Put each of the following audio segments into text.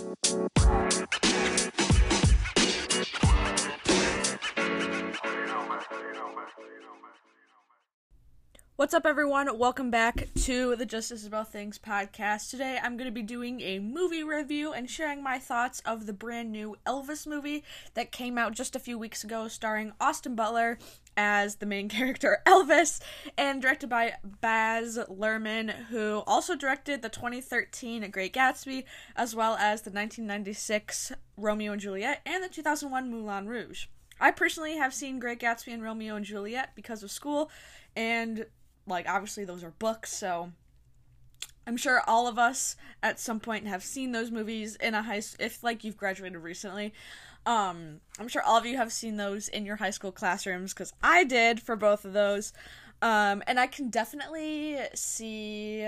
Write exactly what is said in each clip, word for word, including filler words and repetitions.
What's up, everyone? Welcome back to the Just Isabel Things podcast. Today, I'm going to be doing a movie review and sharing my thoughts of the brand new Elvis movie that came out just a few weeks ago, starring Austin Butler as the main character, Elvis, and directed by Baz Luhrmann, who also directed the twenty thirteen Great Gatsby, as well as the nineteen ninety-six Romeo and Juliet, and the two thousand one Moulin Rouge. I personally have seen Great Gatsby and Romeo and Juliet because of school, and like, obviously those are books, so I'm sure all of us at some point have seen those movies in a high, if, like, you've graduated recently. Um, I'm sure all of you have seen those in your high school classrooms, because I did for both of those. Um, and I can definitely see,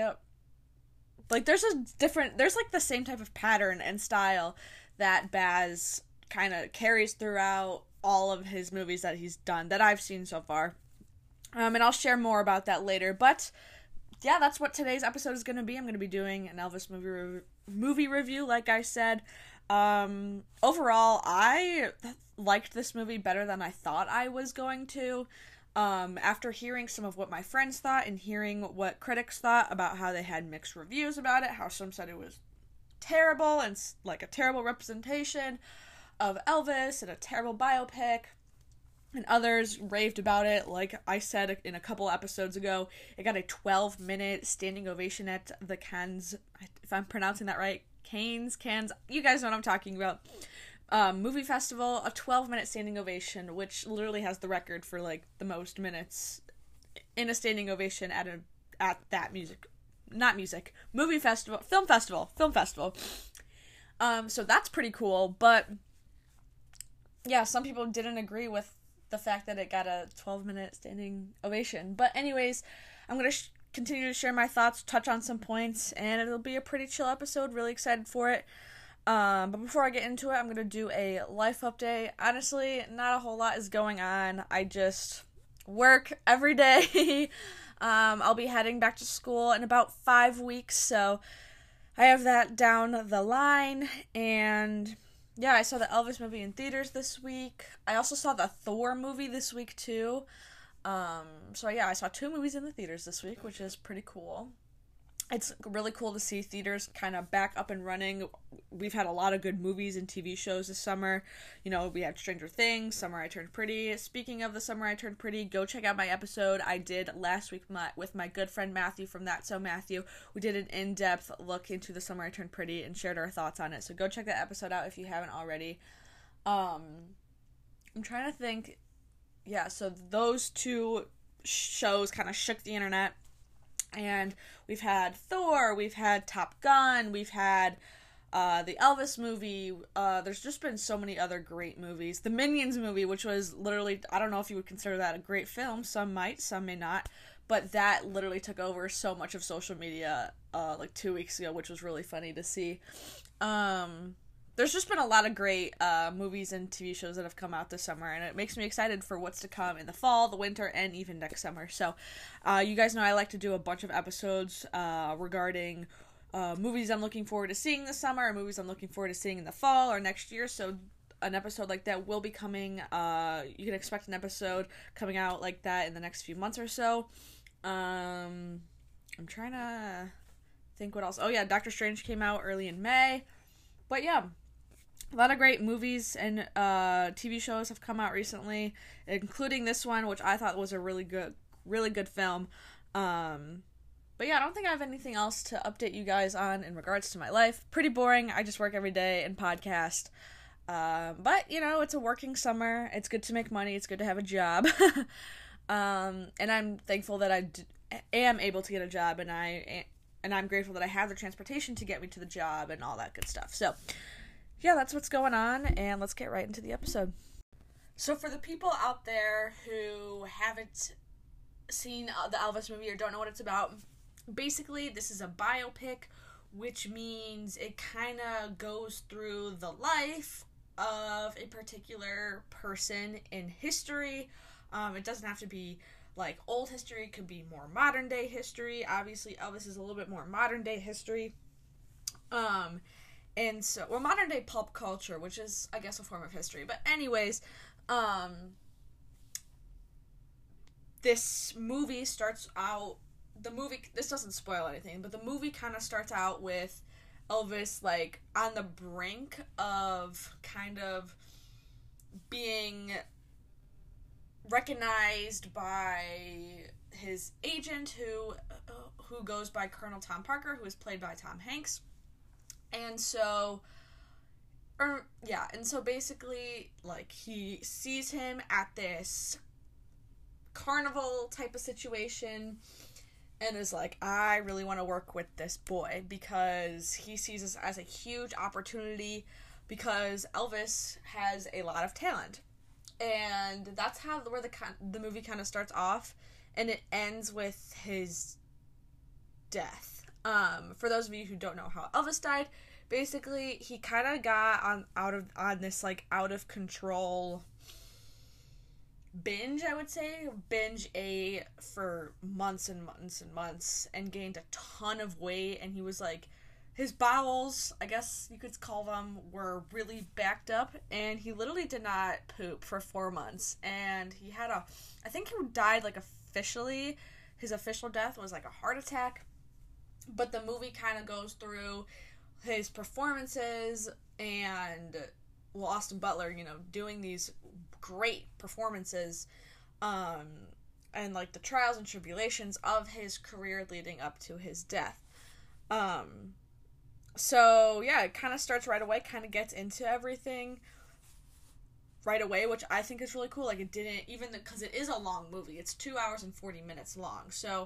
like, there's a different, there's, like, the same type of pattern and style that Baz kind of carries throughout all of his movies that he's done, that I've seen so far. Um, and I'll share more about that later, but yeah, that's what today's episode is going to be. I'm going to be doing an Elvis movie re- movie review, like I said. Um, overall, I liked this movie better than I thought I was going to. Um, after hearing some of what my friends thought and hearing what critics thought about how they had mixed reviews about it, how some said it was terrible and like a terrible representation of Elvis and a terrible biopic, and others raved about it. Like I said in a couple episodes ago, it got a twelve minute standing ovation at the Cannes, if I'm pronouncing that right, Cannes, Cannes, you guys know what I'm talking about, um, movie festival, a twelve minute standing ovation, which literally has the record for, like, the most minutes in a standing ovation at a, at that music, not music, movie festival, film festival, film festival. Um, so that's pretty cool, but yeah, some people didn't agree with the fact that it got a twelve minute standing ovation. But anyways, I'm going to sh- continue to share my thoughts, touch on some points, and it'll be a pretty chill episode. Really excited for it. Um, but before I get into it, I'm going to do a life update. Honestly, not a whole lot is going on. I just work every day. um, I'll be heading back to school in about five weeks, so I have that down the line. And yeah, I saw the Elvis movie in theaters this week. I also saw the Thor movie this week, too. Um, so yeah, I saw two movies in the theaters this week, which is pretty cool. It's really cool to see theaters kind of back up and running. We've had a lot of good movies and T V shows this summer. You know, we had Stranger Things, Summer I Turned Pretty. Speaking of the Summer I Turned Pretty, go check out my episode I did last week my, with my good friend Matthew from That's So Matthew. We did an in-depth look into the Summer I Turned Pretty and shared our thoughts on it. So go check that episode out if you haven't already. Um, I'm trying to think. Yeah, so those two shows kind of shook the internet. And we've had Thor, we've had Top Gun, we've had uh, the Elvis movie. Uh, there's just been so many other great movies. The Minions movie, which was literally, I don't know if you would consider that a great film. Some might, some may not. But that literally took over so much of social media uh, like two weeks ago, which was really funny to see. Um... There's just been a lot of great uh, movies and T V shows that have come out this summer, and it makes me excited for what's to come in the fall, the winter, and even next summer. So, uh, you guys know I like to do a bunch of episodes uh, regarding uh, movies I'm looking forward to seeing this summer, or movies I'm looking forward to seeing in the fall or next year. So, an episode like that will be coming. Uh, you can expect an episode coming out like that in the next few months or so. Um, I'm trying to think what else. Oh, yeah, Doctor Strange came out early in May. But, yeah. A lot of great movies and uh, T V shows have come out recently, including this one, which I thought was a really good, really good film. Um, but yeah, I don't think I have anything else to update you guys on in regards to my life. Pretty boring. I just work every day and podcast. Uh, but, you know, it's a working summer. It's good to make money. It's good to have a job. um, and I'm thankful that I d- am able to get a job, and I and I'm grateful that I have the transportation to get me to the job and all that good stuff. So, yeah, that's what's going on, and let's get right into the episode. So for the people out there who haven't seen the Elvis movie or don't know what it's about, basically this is a biopic, which means it kind of goes through the life of a particular person in history. Um, it doesn't have to be like old history, it could be more modern day history. Obviously Elvis is a little bit more modern day history. Um... And so, well, modern day pulp culture, which is, I guess, a form of history. But anyways, um, this movie starts out, the movie, this doesn't spoil anything, but the movie kind of starts out with Elvis, like, on the brink of kind of being recognized by his agent, who uh, who goes by Colonel Tom Parker, who is played by Tom Hanks. And so, or, yeah, and so basically, like, he sees him at this carnival type of situation and is like, I really want to work with this boy, because he sees this as a huge opportunity, because Elvis has a lot of talent. And that's how, where the, the movie kind of starts off, and it ends with his death. Um, for those of you who don't know how Elvis died, basically he kind of got on out of on this like out of control binge, I would say. Binge ate for months and months and months and gained a ton of weight, and he was like, his bowels, I guess you could call them, were really backed up, and he literally did not poop for four months. And he had a, I think he died like officially, his official death was like a heart attack. But the movie kind of goes through his performances and, well, Austin Butler, you know, doing these great performances, um, and, like, the trials and tribulations of his career leading up to his death. Um, so, yeah, it kind of starts right away, kind of gets into everything right away, which I think is really cool. Like, it didn't, even because it is a long movie, it's two hours and forty minutes long, so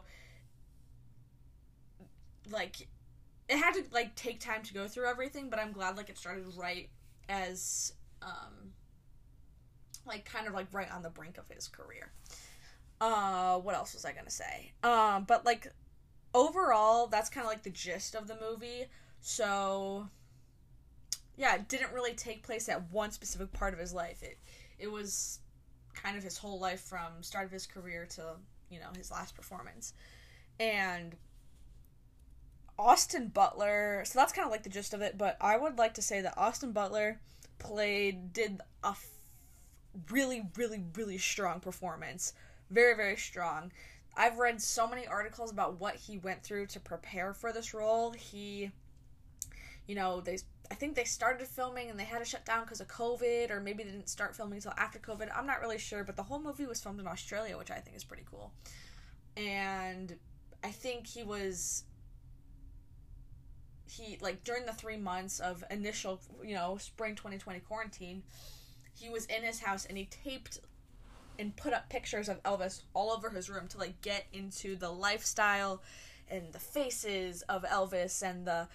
like, it had to, like, take time to go through everything, but I'm glad, like, it started right as, um, like, kind of, like, right on the brink of his career. Uh, what else was I gonna say? Um, but, like, overall, that's kind of, like, the gist of the movie, so, yeah, it didn't really take place at one specific part of his life. It, it was kind of his whole life from start of his career to, you know, his last performance. And Austin Butler, so that's kind of like the gist of it, but I would like to say that Austin Butler played, did a f- really, really, really strong performance. Very, very strong. I've read so many articles about what he went through to prepare for this role. He, you know, they, I think they started filming and they had to shut down because of COVID, or maybe they didn't start filming until after COVID. I'm not really sure, but the whole movie was filmed in Australia, which I think is pretty cool. And I think he was... He, like, during the three months of initial, you know, spring twenty twenty quarantine, he was in his house and he taped and put up pictures of Elvis all over his room to, like, get into the lifestyle and the faces of Elvis and the,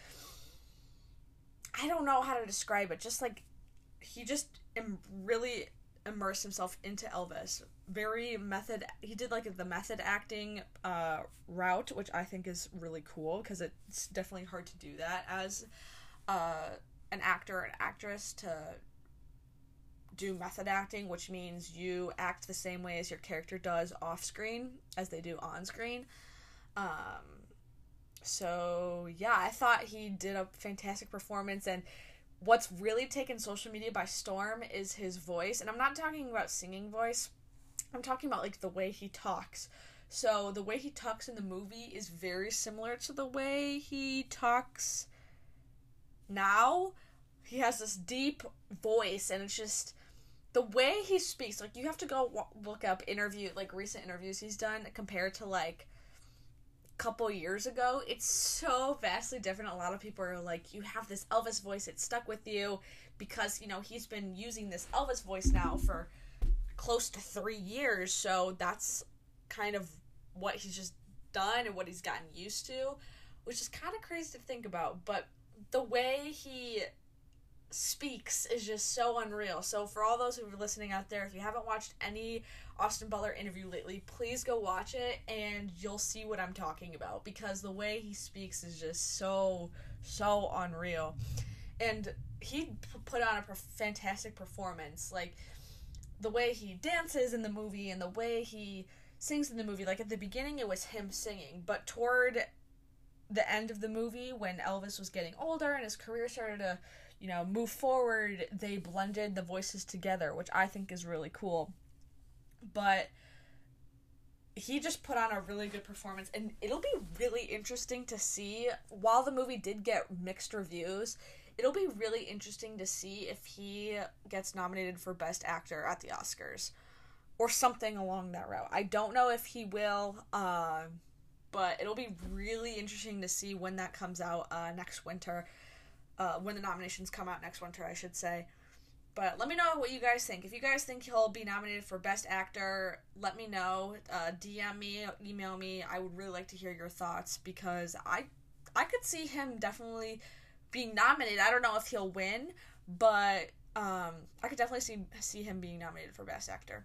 I don't know how to describe it, just, like, he just im- really immersed himself into Elvis. Very method, he did, like, the method acting uh, route, which I think is really cool, because it's definitely hard to do that as uh, an actor or an actress, to do method acting, which means you act the same way as your character does off screen as they do on screen. Um, so, yeah, I thought he did a fantastic performance, and what's really taken social media by storm is his voice, and I'm not talking about singing voice, I'm talking about, like, the way he talks. So, the way he talks in the movie is very similar to the way he talks now. He has this deep voice, and it's just, the way he speaks, like, you have to go w- look up interview, like, recent interviews he's done compared to, like, a couple years ago. It's so vastly different. A lot of people are like, you have this Elvis voice, it stuck with you, because, you know, he's been using this Elvis voice now for close to three years, so that's kind of what he's just done and what he's gotten used to, which is kind of crazy to think about, but the way he speaks is just so unreal. So for all those who are listening out there, if you haven't watched any Austin Butler interview lately, please go watch it, and you'll see what I'm talking about, because the way he speaks is just so, so unreal. And he put on a fantastic performance. Like, the way he dances in the movie and the way he sings in the movie, like, at the beginning it was him singing, but toward the end of the movie, when Elvis was getting older and his career started to, you know, move forward, they blended the voices together, which I think is really cool. But he just put on a really good performance, and it'll be really interesting to see, while the movie did get mixed reviews, it'll be really interesting to see if he gets nominated for Best Actor at the Oscars, or something along that route. I don't know if he will, uh, but it'll be really interesting to see when that comes out uh, next winter, uh, when the nominations come out next winter, I should say. But let me know what you guys think. If you guys think he'll be nominated for Best Actor, let me know. Uh, D M me, email me. I would really like to hear your thoughts, because I I could see him definitely being nominated. I don't know if he'll win, but um, I could definitely see see him being nominated for Best Actor.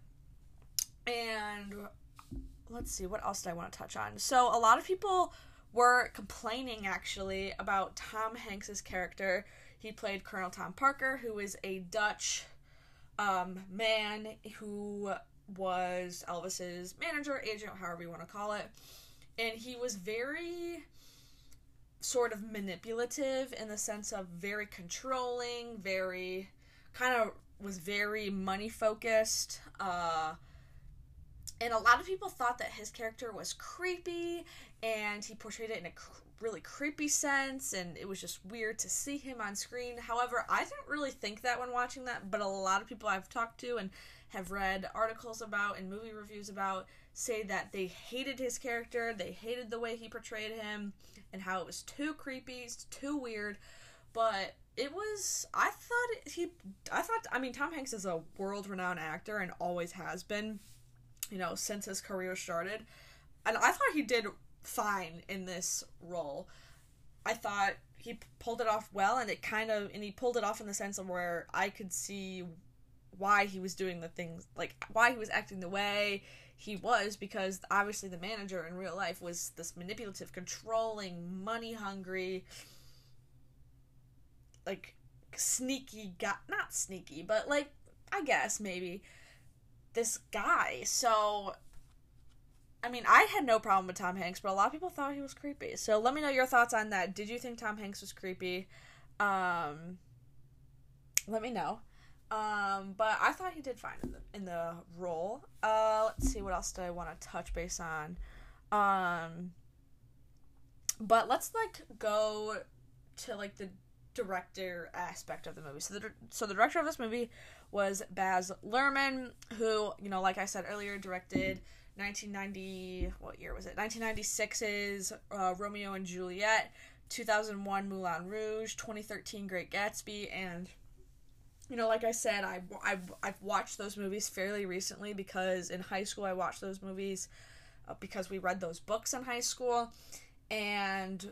And let's see, what else did I want to touch on? So a lot of people were complaining, actually, about Tom Hanks' character. He played Colonel Tom Parker, who is a Dutch um, man who was Elvis's manager, agent, however you want to call it. And he was very sort of manipulative, in the sense of very controlling, very, kind of was very money-focused. Uh, and a lot of people thought that his character was creepy, and he portrayed it in a cr- really creepy sense, and it was just weird to see him on screen. However, I didn't really think that when watching that, but a lot of people I've talked to and have read articles about and movie reviews about say that they hated his character, they hated the way he portrayed him, and how it was too creepy, too weird. But it was, I thought he, I thought, I mean, Tom Hanks is a world-renowned actor and always has been, you know, since his career started. And I thought he did fine in this role. I thought he pulled it off well, and it kind of, and he pulled it off in the sense of where I could see why he was doing the things, like, why he was acting the way he was, because obviously the manager in real life was this manipulative, controlling, money-hungry, like, sneaky guy, not sneaky, but, like, I guess, maybe, this guy. So, I mean, I had no problem with Tom Hanks, but a lot of people thought he was creepy. So let me know your thoughts on that. Did you think Tom Hanks was creepy? Um, let me know. Um, but I thought he did fine in the, in the role. Uh, let's see, what else do I want to touch base on? Um, but let's, like, go to, like, the director aspect of the movie. So the, so the director of this movie was Baz Luhrmann, who, you know, like I said earlier, directed nineteen ninety, what year was it? nineteen ninety-six's uh, Romeo and Juliet, two thousand one Moulin Rouge, twenty thirteen Great Gatsby, and, you know, like I said, I, I've, I've watched those movies fairly recently, because in high school I watched those movies uh, because we read those books in high school, and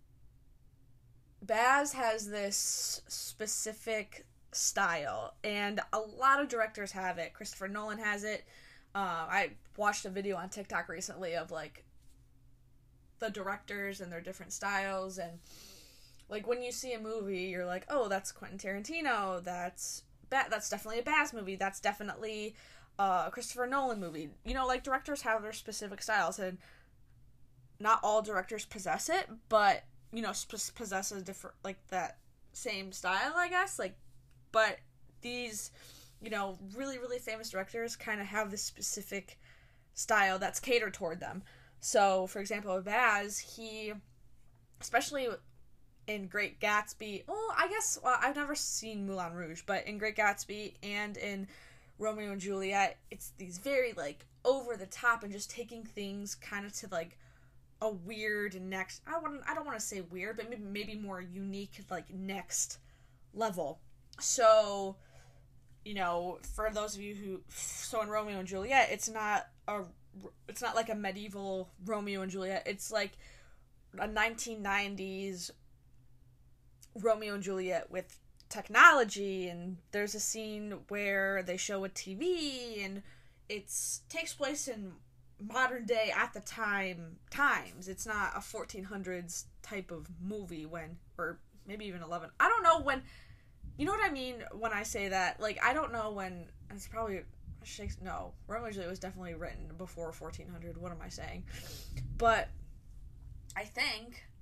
Baz has this specific style, and a lot of directors have it. Christopher Nolan has it. Uh, I watched a video on TikTok recently of, like, the directors and their different styles, and, like, when you see a movie, you're like, oh, that's Quentin Tarantino, that's ba- that's definitely a Baz movie, that's definitely uh, a Christopher Nolan movie. You know, like, directors have their specific styles, and not all directors possess it, but, you know, sp- possess a different, like, that same style, I guess, like, but these, you know, really, really famous directors kind of have this specific style that's catered toward them. So, for example, with Baz, he, especially in Great Gatsby, well, I guess, well, I've never seen Moulin Rouge, but in Great Gatsby and in Romeo and Juliet, it's these very, like, over the top and just taking things kind of to, like, a weird next, I want I don't want to say weird, but maybe, maybe more unique, like, next level. So, you know, for those of you who, so in Romeo and Juliet, it's not a, it's not like a medieval Romeo and Juliet, it's like a nineteen nineties Romeo and Juliet with technology, and there's a scene where they show a T V, and it's takes place in modern day at the time times. It's not a fourteen hundreds type of movie when, or maybe even eleven. I don't know when, you know what I mean when I say that? Like, I don't know when, it's probably, Shakespeare, no, Romeo and Juliet was definitely written before fourteen hundred, what am I saying? But I think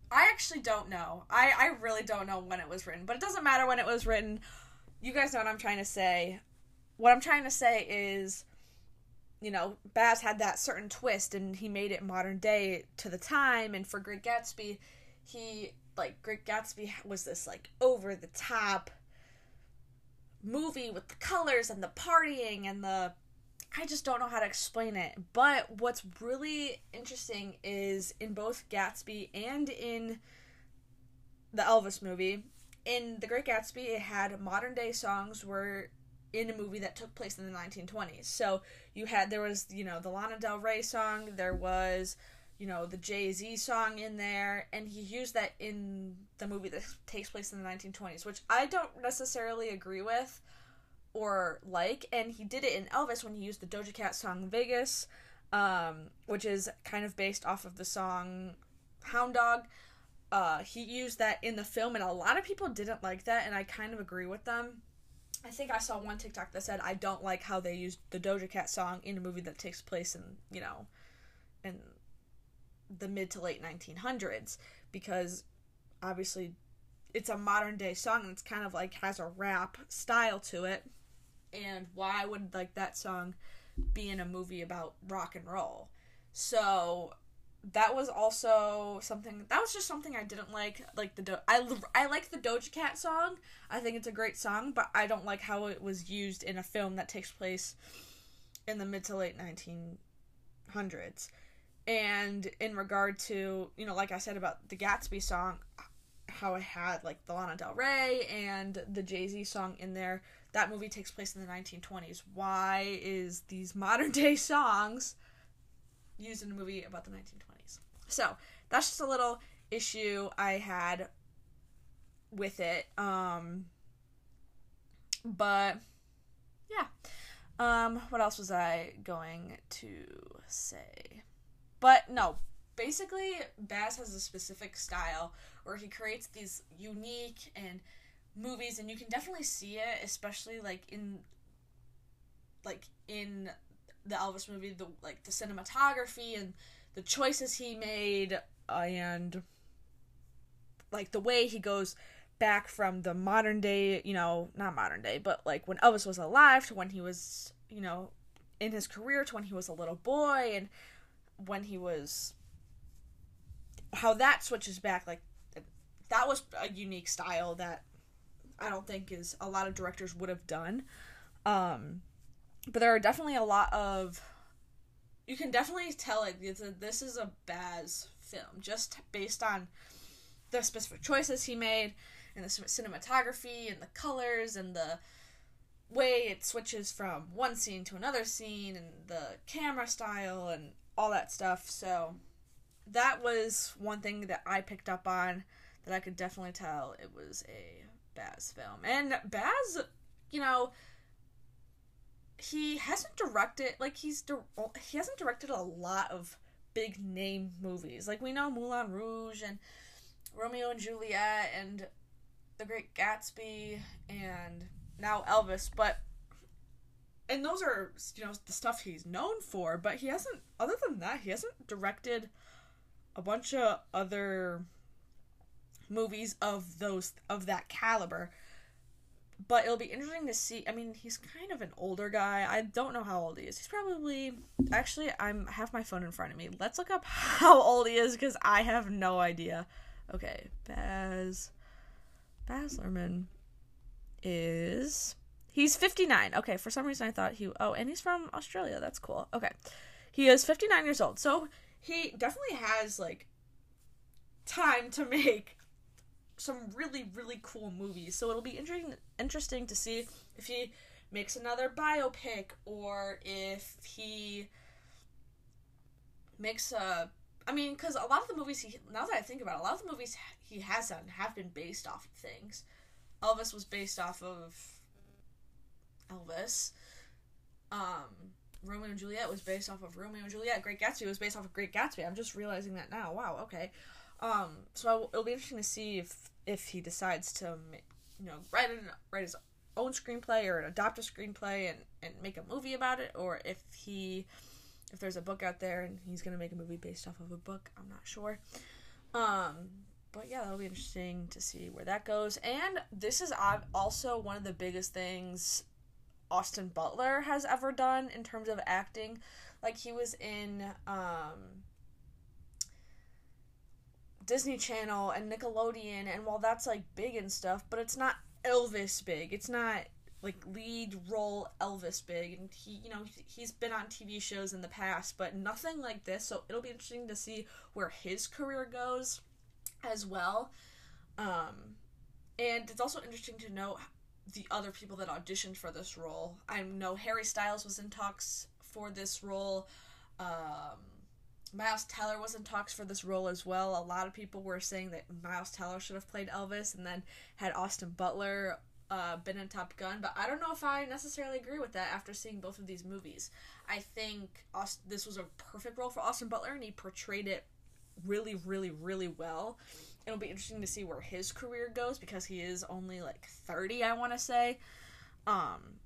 I actually don't know. I, I really don't know when it was written, but it doesn't matter when it was written. You guys know what I'm trying to say. What I'm trying to say is, you know, Baz had that certain twist, and he made it modern day to the time, and for Great Gatsby, he, like, Great Gatsby was this, like, over-the-top movie with the colors and the partying and the... I just don't know how to explain it. But what's really interesting is in both Gatsby and in the Elvis movie, in The Great Gatsby, it had modern day songs were in a movie that took place in the nineteen twenties. So you had, there was, you know, the Lana Del Rey song, there was, you know, the Jay-Z song in there, and he used that in the movie that takes place in the nineteen twenties, which I don't necessarily agree with or like, and he did it in Elvis when he used the Doja Cat song Vegas, um, which is kind of based off of the song Hound Dog. Uh, he used that in the film, and a lot of people didn't like that, and I kind of agree with them. I think I saw one TikTok that said, I don't like how they used the Doja Cat song in a movie that takes place in, you know, in the mid to late nineteen hundreds, because obviously it's a modern day song, and it's kind of like has a rap style to it. And why would, like, that song be in a movie about rock and roll? So that was also something, that was just something I didn't like. Like, the, Do- I, I like the Doja Cat song. I think it's a great song, but I don't like how it was used in a film that takes place in the mid to late nineteen hundreds. And in regard to, you know, like I said about the Gatsby song, how it had, like, the Lana Del Rey and the Jay-Z song in there, that movie takes place in the nineteen twenties. Why is these modern day songs used in a movie about the nineteen twenties? So that's just a little issue I had with it. Um, but yeah. Um, what else was I going to say? But no, basically Baz has a specific style where he creates these unique and movies, and you can definitely see it, especially like in like in the Elvis movie, the like the cinematography and the choices he made, and like the way he goes back from the modern day, you know, not modern day, but like when Elvis was alive to when he was, you know, in his career, to when he was a little boy, and when he was, how that switches back. Like, that was a unique style that I don't think is a lot of directors would have done. Um, but there are definitely a lot of, you can definitely tell, like, this is a Baz film, just based on the specific choices he made, and the cinematography, and the colors, and the way it switches from one scene to another scene, and the camera style, and all that stuff. So that was one thing that I picked up on, that I could definitely tell it was a Baz film. And Baz, you know, he hasn't directed, like, he's di- he hasn't directed a lot of big name movies. Like, we know Moulin Rouge, and Romeo and Juliet, and The Great Gatsby, and now Elvis, but, and those are, you know, the stuff he's known for, but he hasn't, other than that, he hasn't directed a bunch of other movies of those, of that caliber. But it'll be interesting to see. I mean, he's kind of an older guy. I don't know how old he is. He's probably, actually, I'm I have my phone in front of me. Let's look up how old he is, because I have no idea. Okay, Baz, Baz Luhrmann is, he's fifty-nine. Okay, for some reason I thought he, oh, and he's from Australia. That's cool. Okay, he is fifty-nine years old. So he definitely has, like, time to make some really, really cool movies. So it'll be interesting interesting to see if he makes another biopic, or if he makes a, I mean, because a lot of the movies he, now that I think about it, a lot of the movies he has done have been based off of things. Elvis was based off of Elvis. Um, Romeo and Juliet was based off of Romeo and Juliet. Great Gatsby was based off of Great Gatsby. I'm just realizing that now. Wow, okay. Um, so it'll be interesting to see if if he decides to, you know, write an, write his own screenplay, or adopt a screenplay and, and make a movie about it, or if he, if there's a book out there and he's gonna make a movie based off of a book. I'm not sure. Um, but yeah, that'll be interesting to see where that goes. And this is also one of the biggest things Austin Butler has ever done in terms of acting. Like, he was in um, Disney Channel and Nickelodeon, and while that's, like, big and stuff, but it's not Elvis big. It's not, like, lead role Elvis big. And he, you know, he's been on T V shows in the past, but nothing like this, so it'll be interesting to see where his career goes as well. Um, and it's also interesting to know the other people that auditioned for this role. I know Harry Styles was in talks for this role. Um, Miles Teller was in talks for this role as well. A lot of people were saying that Miles Teller should have played Elvis, and then had Austin Butler uh, been in Top Gun. But I don't know if I necessarily agree with that after seeing both of these movies. I think Aust- this was a perfect role for Austin Butler, and he portrayed it really, really, really well. It'll be interesting to see where his career goes, because he is only, like, thirty, I want to say. Um,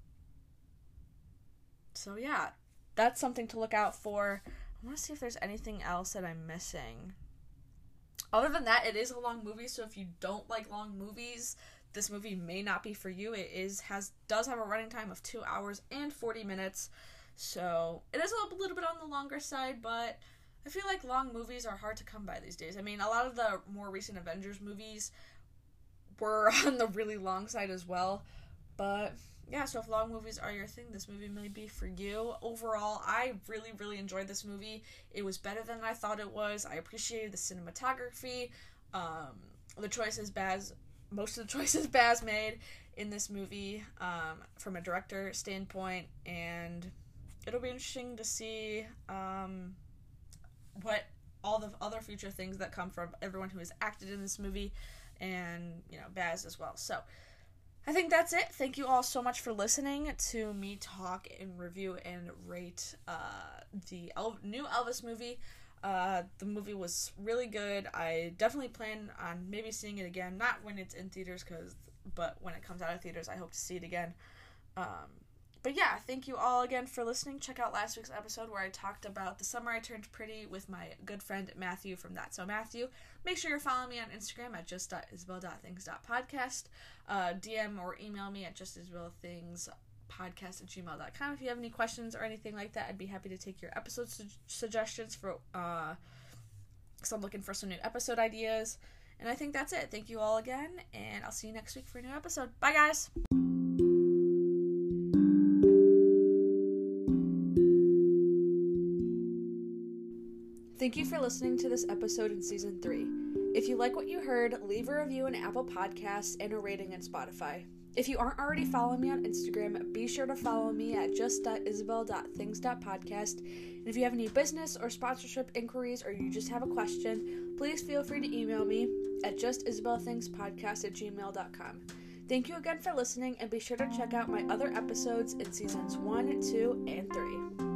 so, yeah, that's something to look out for. I want to see if there's anything else that I'm missing. Other than that, it is a long movie, so if you don't like long movies, this movie may not be for you. It is has does have a running time of two hours and forty minutes, so it is a little, little bit on the longer side, but I feel like long movies are hard to come by these days. I mean, a lot of the more recent Avengers movies were on the really long side as well. But, yeah, so if long movies are your thing, this movie may be for you. Overall, I really, really enjoyed this movie. It was better than I thought it was. I appreciated the cinematography, um, the choices Baz, most of the choices Baz made in this movie um, from a director standpoint. And it'll be interesting to see Um, what all the other future things that come from everyone who has acted in this movie, and, you know, Baz as well. So I think that's it. Thank you all so much for listening to me talk and review and rate uh, the El- new Elvis movie. Uh, the movie was really good. I definitely plan on maybe seeing it again, not when it's in theaters, cause, but when it comes out of theaters, I hope to see it again. Um, But yeah, thank you all again for listening. Check out last week's episode where I talked about The Summer I Turned Pretty with my good friend Matthew from That's So Matthew. Make sure you're following me on Instagram at just dot isabel dot things dot podcast. Uh, D M or email me at just isabel things podcast at gmail dot com if you have any questions or anything like that. I'd be happy to take your episode su- suggestions for, uh, because I'm looking for some new episode ideas. And I think that's it. Thank you all again, and I'll see you next week for a new episode. Bye, guys! Thank you for listening to this episode in Season three. If you like what you heard, leave a review in Apple Podcasts and a rating in Spotify. If you aren't already following me on Instagram, be sure to follow me at just dot isabel dot things dot podcast. And if you have any business or sponsorship inquiries, or you just have a question, please feel free to email me at just isabel things podcast at gmail dot com. Thank you again for listening, and be sure to check out my other episodes in Seasons one, two, and three.